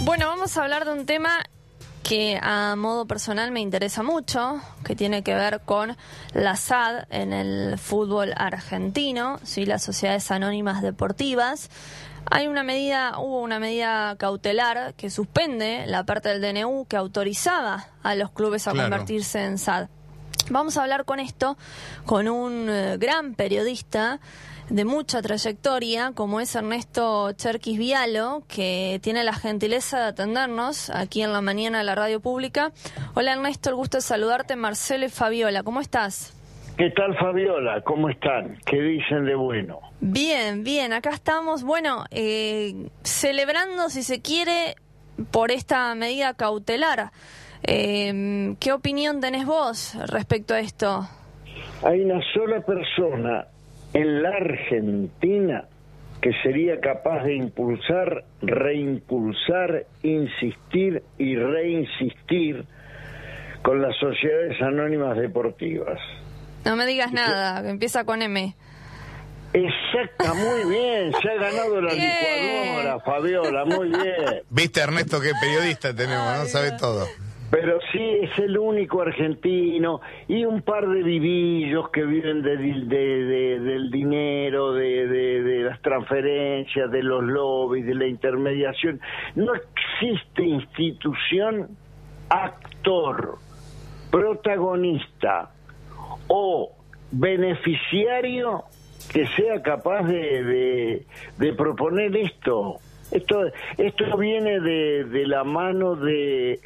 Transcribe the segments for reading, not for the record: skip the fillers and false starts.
Bueno, vamos a hablar de un tema que a modo personal me interesa mucho, que tiene que ver con la SAD en el fútbol argentino, ¿sí? Las sociedades anónimas deportivas. Hubo una medida cautelar que suspende la parte del DNU que autorizaba a los clubes a convertirse en SAD. Vamos a hablar con esto con un gran periodista de mucha trayectoria, como es Ernesto Cherkis Vialo, que tiene la gentileza de atendernos aquí en la mañana de la radio pública. Hola Ernesto, el gusto de saludarte, Marcelo y Fabiola, ¿cómo estás? ¿Qué tal, Fabiola? ¿Cómo están? ¿Qué dicen de bueno? Bien, bien, acá estamos, bueno, celebrando, si se quiere, por esta medida cautelar. ¿Qué opinión tenés vos respecto a esto? Hay una sola persona en la Argentina que sería capaz de impulsar, reimpulsar, insistir y reinsistir con las sociedades anónimas deportivas. No me digas nada, que empieza con M. Exacta, muy bien, se ha ganado la licuadora, Fabiola, muy bien. Viste, Ernesto, qué periodista tenemos, ¿no? Sabe todo. Pero sí, es el único argentino, y un par de vivillos que viven del dinero, de las transferencias, de los lobbies, de la intermediación. No existe institución, actor, protagonista o beneficiario que sea capaz de proponer esto. Esto viene de la mano de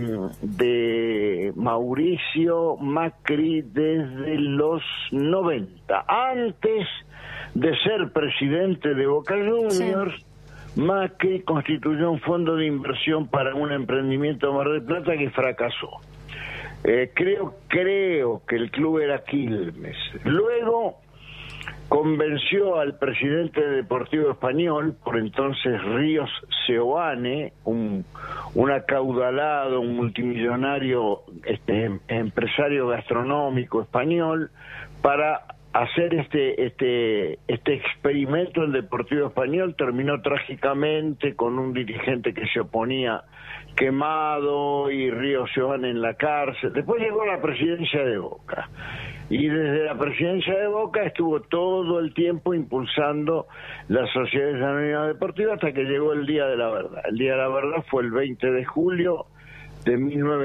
Mauricio Macri desde los 90. Antes de ser presidente de Boca Juniors, sí, Macri constituyó un fondo de inversión para un emprendimiento de Mar del Plata que fracasó. Creo que el club era Quilmes. Luego convenció al presidente de Deportivo Español, por entonces Ríos Seoane, un acaudalado, un multimillonario empresario gastronómico español, para hacer este experimento en Deportivo Español. Terminó trágicamente con un dirigente que se oponía quemado y Ríos Seoane en la cárcel. Después llegó la presidencia de Boca. Y desde la presidencia de Boca estuvo todo el tiempo impulsando las sociedades anónimas deportivas hasta que llegó el Día de la Verdad. El Día de la Verdad fue el 20 de julio de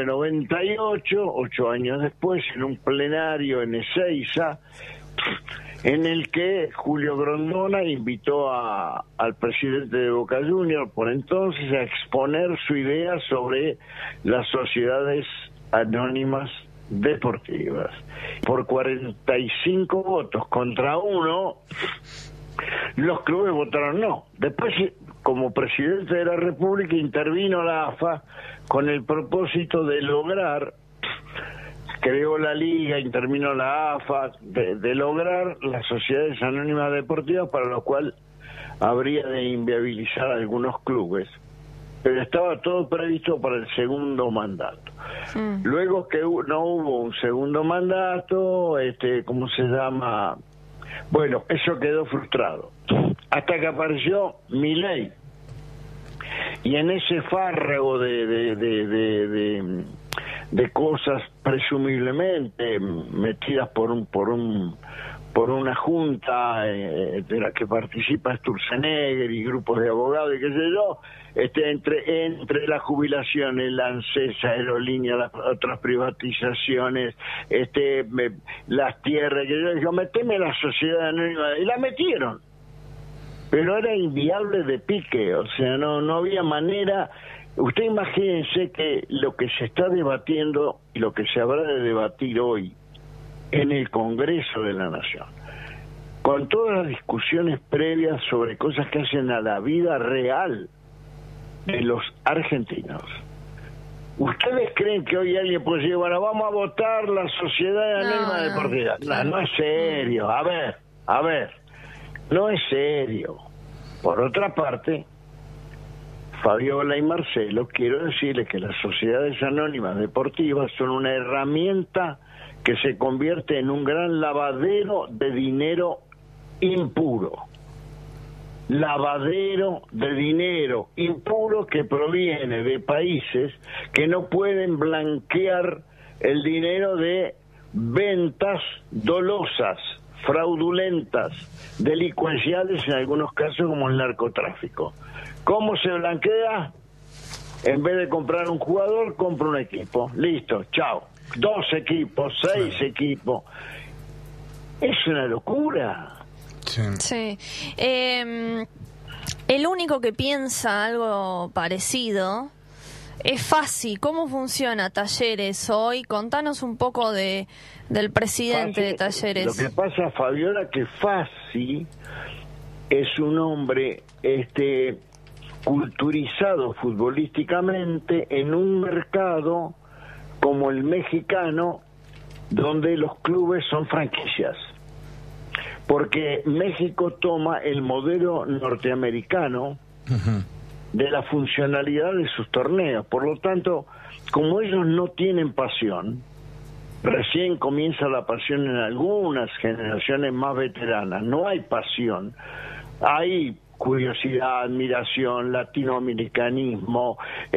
1998, 8 años después, en un plenario en Ezeiza, en el que Julio Grondona invitó al presidente de Boca Juniors, por entonces, a exponer su idea sobre las sociedades anónimas deportivas. Por 45 votos contra 1, los clubes votaron no. Después, como presidente de la República, intervino la AFA con el propósito de lograr, creó la liga, intervino la AFA, de lograr las sociedades anónimas deportivas, para lo cual habría de inviabilizar a algunos clubes. Pero estaba todo previsto para el segundo mandato. Luego que no hubo un segundo mandato, ¿cómo se llama? Bueno, eso quedó frustrado. Hasta que apareció Milei. Y en ese fárrago de cosas presumiblemente metidas por una junta de la que participa Sturzenegger y grupos de abogados y qué sé yo, entre la jubilación, el ANSES, Aerolínea, las otras privatizaciones, las tierras, que yo digo, meteme la sociedad anónima, y la metieron, pero era inviable de pique, o sea, no había manera. Usted imagínense que lo que se está debatiendo y lo que se habrá de debatir hoy en el Congreso de la Nación, con todas las discusiones previas sobre cosas que hacen a la vida real de los argentinos. ¿Ustedes creen que hoy alguien puede decir, bueno, vamos a votar la sociedad anónima deportiva? No es serio. A ver, no es serio. Por otra parte, Fabiola y Marcelo, quiero decirles que las sociedades anónimas deportivas son una herramienta que se convierte en un gran lavadero de dinero impuro. lavadero de dinero impuro que proviene de países que no pueden blanquear el dinero de ventas dolosas, fraudulentas, delincuenciales en algunos casos como el narcotráfico. ¿Cómo se blanquea? En vez de comprar un jugador, compra un equipo. Listo, chao. 2 equipos, 6 equipos. Es una locura. Sí. El único que piensa algo parecido es Fassi. ¿Cómo funciona Talleres hoy? Contanos un poco del presidente de Talleres. Lo que pasa, Fabiola, que Fassi es un hombre culturizado futbolísticamente en un mercado como el mexicano, donde los clubes son franquicias. Porque México toma el modelo norteamericano de la funcionalidad de sus torneos. Por lo tanto, como ellos no tienen pasión, recién comienza la pasión en algunas generaciones más veteranas, no hay pasión, hay curiosidad, admiración, latinoamericanismo,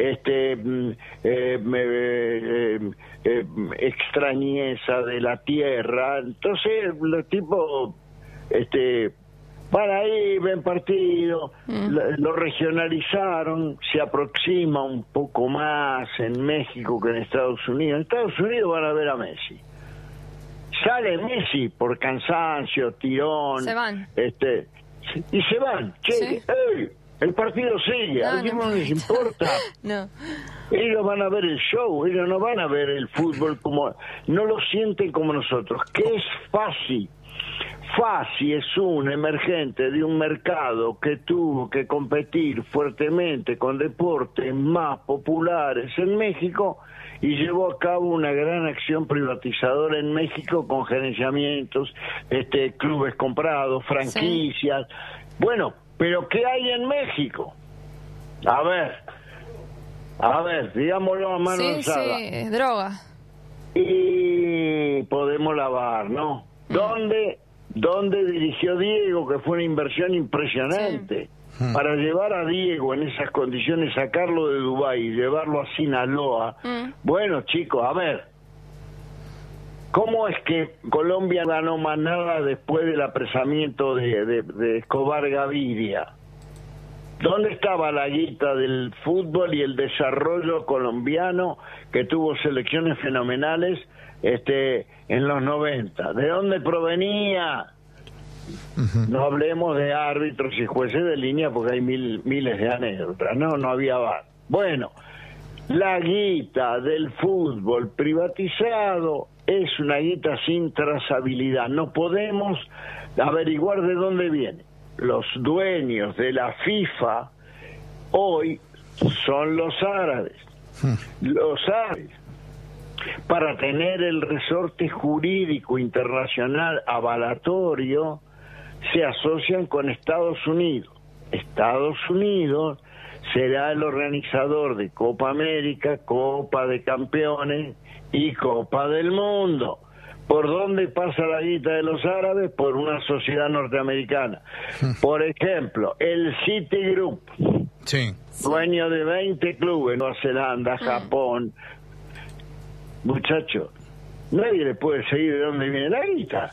extrañeza de la tierra. Entonces los tipos van ahí, ven partido, lo regionalizaron, se aproxima un poco más en México que en Estados Unidos. En Estados Unidos van a ver a Messi. Sale Messi por cansancio, tirón, se van. Y se van. Che, ¿sí? ¡Ey! El partido sigue, a ellos no les importa. No. Ellos van a ver el show, ellos no van a ver el fútbol como, no lo sienten como nosotros. ¿Qué es fácil? Fassi es un emergente de un mercado que tuvo que competir fuertemente con deportes más populares en México y llevó a cabo una gran acción privatizadora en México con gerenciamientos, clubes comprados, franquicias. Sí. Bueno, pero ¿qué hay en México? A ver, digámoslo a mano alzada. Sí, droga. Y podemos lavar, ¿no? ¿Dónde dirigió Diego, que fue una inversión impresionante? Sí. Para llevar a Diego en esas condiciones, sacarlo de Dubái y llevarlo a Sinaloa. Bueno, chicos, a ver, ¿cómo es que Colombia ganó más nada después del apresamiento de Escobar Gaviria? ¿Dónde estaba la guita del fútbol y el desarrollo colombiano que tuvo selecciones fenomenales en los 90? ¿De dónde provenía? No hablemos de árbitros y jueces de línea porque hay miles de anécdotas. No había VAR. Bueno, la guita del fútbol privatizado es una guita sin trazabilidad. No podemos averiguar de dónde viene. Los dueños de la FIFA hoy son los árabes. Los árabes, para tener el resorte jurídico internacional avalatorio, se asocian con Estados Unidos. Estados Unidos será el organizador de Copa América, Copa de Campeones y Copa del Mundo. ¿Por dónde pasa la guita de los árabes? Por una sociedad norteamericana. Por ejemplo, el Citigroup, dueño de 20 clubes, Nueva Zelanda, Japón. Muchachos, nadie le puede seguir de dónde viene la guita.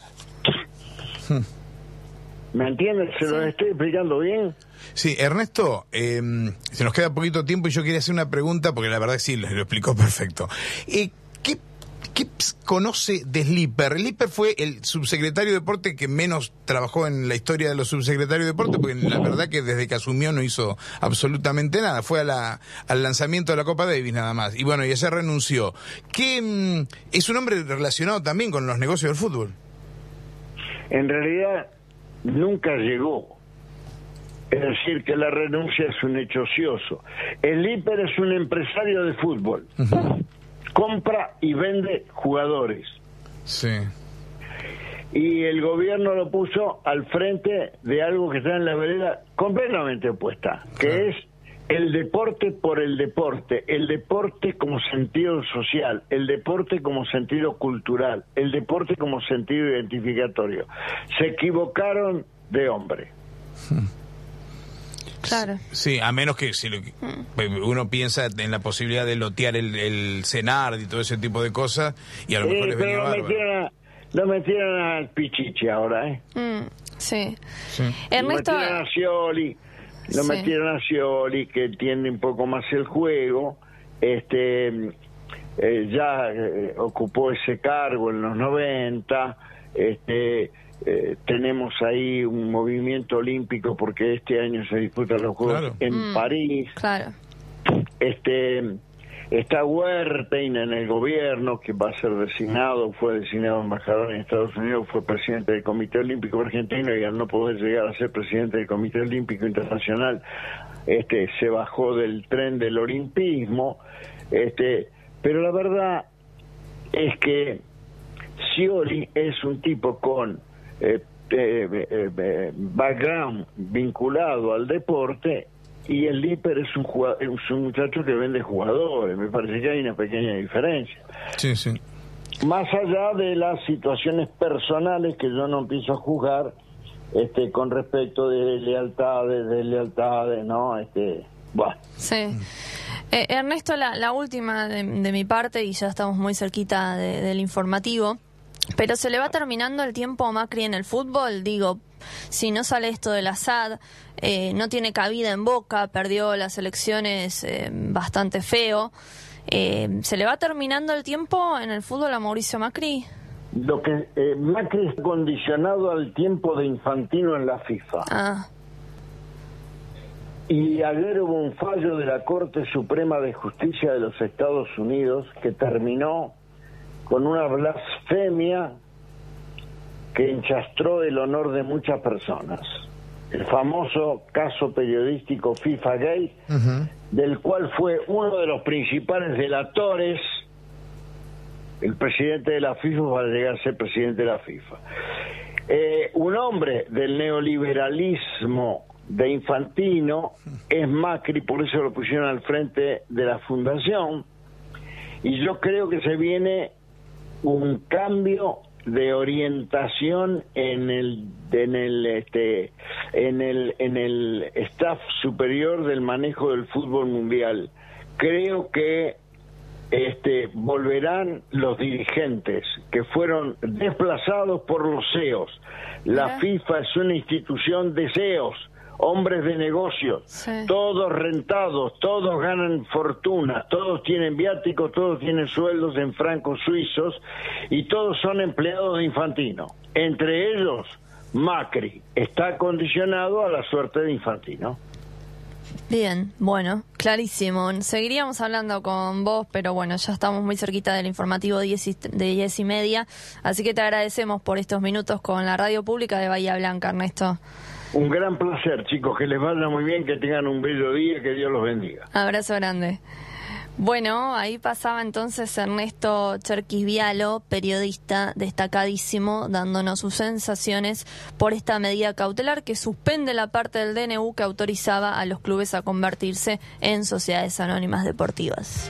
¿Me entiendes? ¿Se lo estoy explicando bien? Sí, Ernesto, se nos queda poquito tiempo y yo quería hacer una pregunta, porque la verdad sí, lo explicó perfecto. ¿Qué conoce de Slipper? Slipper fue el subsecretario de Deporte que menos trabajó en la historia de los subsecretarios de Deporte, porque la verdad que desde que asumió no hizo absolutamente nada. Fue al lanzamiento de la Copa Davis nada más. Y bueno, y ayer renunció. ¿Qué es un hombre relacionado también con los negocios del fútbol? En realidad, nunca llegó. Es decir, que la renuncia es un hecho ocioso. Slipper es un empresario de fútbol. Compra y vende jugadores. Sí. Y el gobierno lo puso al frente de algo que está en la vereda completamente opuesta, que es el deporte por el deporte como sentido social, el deporte como sentido cultural, el deporte como sentido identificatorio. Se equivocaron de hombre. Claro. Sí, a menos que si uno piensa en la posibilidad de lotear el CENAR y todo ese tipo de cosas, y a lo mejor les venía bárbaro. Lo metieron al Pichichi ahora, Sí. Ernesto... Lo metieron a Scioli, que entiende un poco más el juego, ya ocupó ese cargo en los 90, tenemos ahí un movimiento olímpico porque este año se disputan los Juegos en París. Claro. Está Huertein en el gobierno, que va a ser designado, fue designado embajador en Estados Unidos, fue presidente del Comité Olímpico Argentino, y al no poder llegar a ser presidente del Comité Olímpico Internacional, se bajó del tren del olimpismo. Pero la verdad es que Scioli es un tipo con background vinculado al deporte, y el Líper es un muchacho que vende jugadores. Me parece que hay una pequeña diferencia. Sí, sí. Más allá de las situaciones personales que yo no empiezo a juzgar, con respecto de lealtades, ¿no? Bueno. Sí. Ernesto, la última de mi parte, y ya estamos muy cerquita del informativo, pero se le va terminando el tiempo a Macri en el fútbol. Digo, si no sale esto del Assad, no tiene cabida en Boca, perdió las elecciones bastante feo. ¿Se le va terminando el tiempo en el fútbol a Mauricio Macri? Lo que Macri es condicionado al tiempo de Infantino en la FIFA. Y ayer hubo un fallo de la Corte Suprema de Justicia de los Estados Unidos que terminó con una blasfemia que enchastró el honor de muchas personas. El famoso caso periodístico FIFA Gate, del cual fue uno de los principales delatores el presidente de la FIFA para llegar a ser presidente de la FIFA. Un hombre del neoliberalismo de Infantino es Macri, por eso lo pusieron al frente de la fundación, y yo creo que se viene un cambio de orientación en el staff superior del manejo del fútbol mundial. Creo que volverán los dirigentes que fueron desplazados por los CEOs. La FIFA es una institución de CEOs, hombres de negocios, todos rentados, todos ganan fortuna, todos tienen viáticos, todos tienen sueldos en francos suizos, y todos son empleados de Infantino. Entre ellos, Macri está condicionado a la suerte de Infantino. Bien, bueno, clarísimo. Seguiríamos hablando con vos, pero bueno, ya estamos muy cerquita del informativo de 10:30, así que te agradecemos por estos minutos con la radio pública de Bahía Blanca, Ernesto. Un gran placer, chicos, que les vaya muy bien, que tengan un bello día, que Dios los bendiga. Abrazo grande. Bueno, ahí pasaba entonces Ernesto Cherquis-Vialo, periodista destacadísimo, dándonos sus sensaciones por esta medida cautelar que suspende la parte del DNU que autorizaba a los clubes a convertirse en sociedades anónimas deportivas.